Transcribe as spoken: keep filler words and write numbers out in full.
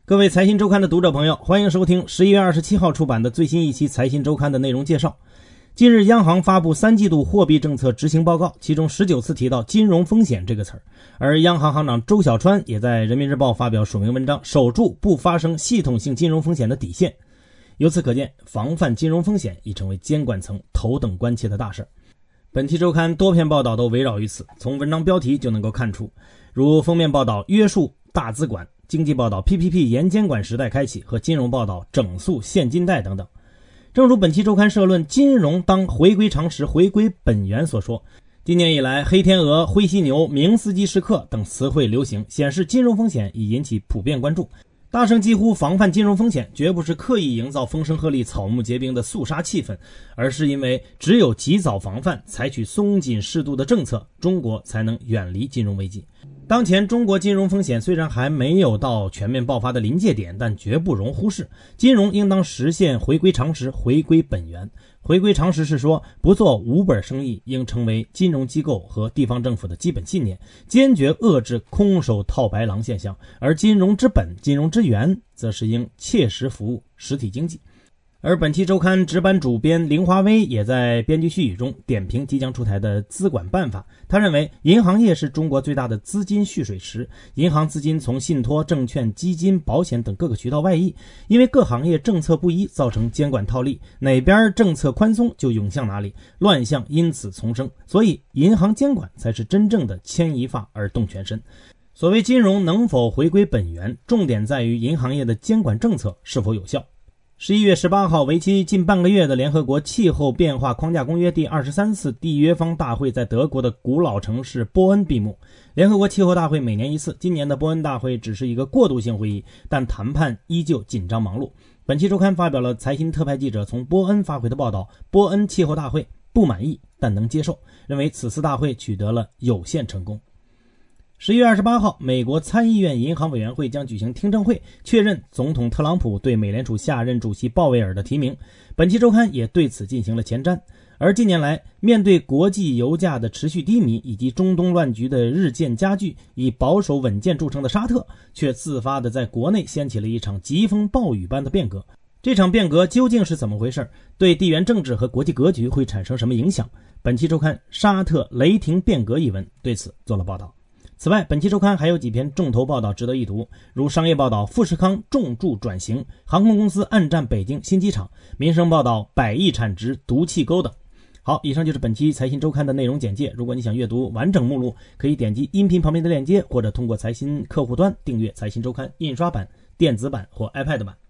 各位财新周刊的读者朋友，欢迎收听十一月二十七号出版的最新一期财新周刊的内容介绍。近日央行发布三季度货币政策执行报告，其中十九次提到金融风险这个词儿，而央行行长周小川也在人民日报发表署名文章，守住不发生系统性金融风险的底线。由此可见，防范金融风险已成为监管层头等关切的大事。本期周刊多篇报道都围绕于此，从文章标题就能够看出，如封面报道约束大资管，经济报道 P P P 严监管时代开启和金融报道整肃现金贷等等。正如本期周刊社论金融当回归常识回归本源所说，今年以来黑天鹅、灰犀牛、明斯基时刻等词汇流行，显示金融风险已引起普遍关注。大声疾呼防范金融风险，绝不是刻意营造风声鹤唳草木皆兵的肃杀气氛，而是因为只有及早防范，采取松紧适度的政策，中国才能远离金融危机。当前中国金融风险虽然还没有到全面爆发的临界点，但绝不容忽视。金融应当实现回归常识，回归本源。回归常识是说，不做无本生意应成为金融机构和地方政府的基本信念，坚决遏制空手套白狼现象。而金融之本、金融之源，则是应切实服务实体经济。而本期周刊值班主编凌华威也在编辑序语中点评即将出台的资管办法。他认为，银行业是中国最大的资金蓄水池，银行资金从信托、证券、基金、保险等各个渠道外溢，因为各行业政策不一，造成监管套利，哪边政策宽松就涌向哪里，乱象因此丛生。所以，银行监管才是真正的牵一发而动全身。所谓金融能否回归本源，重点在于银行业的监管政策是否有效。十一月十八号，为期近半个月的联合国气候变化框架公约第二十三次缔约方大会在德国的古老城市波恩闭幕。联合国气候大会每年一次，今年的波恩大会只是一个过渡性会议，但谈判依旧紧张忙碌。本期周刊发表了财新特派记者从波恩发回的报道，波恩气候大会不满意但能接受，认为此次大会取得了有限成功。十一月二十八号，美国参议院银行委员会将举行听证会，确认总统特朗普对美联储下任主席鲍威尔的提名。本期周刊也对此进行了前瞻。而近年来，面对国际油价的持续低迷以及中东乱局的日渐加剧，以保守稳健著称的沙特却自发地在国内掀起了一场疾风暴雨般的变革。这场变革究竟是怎么回事？对地缘政治和国际格局会产生什么影响？本期周刊沙特雷霆变革一文对此做了报道。此外，本期周刊还有几篇重头报道值得一读，如商业报道富士康重注转型，航空公司暗战北京新机场，民生报道百亿产值毒气沟等。好，以上就是本期财新周刊的内容简介。如果你想阅读完整目录，可以点击音频旁边的链接，或者通过财新客户端订阅财新周刊印刷版、电子版或 iPad 版。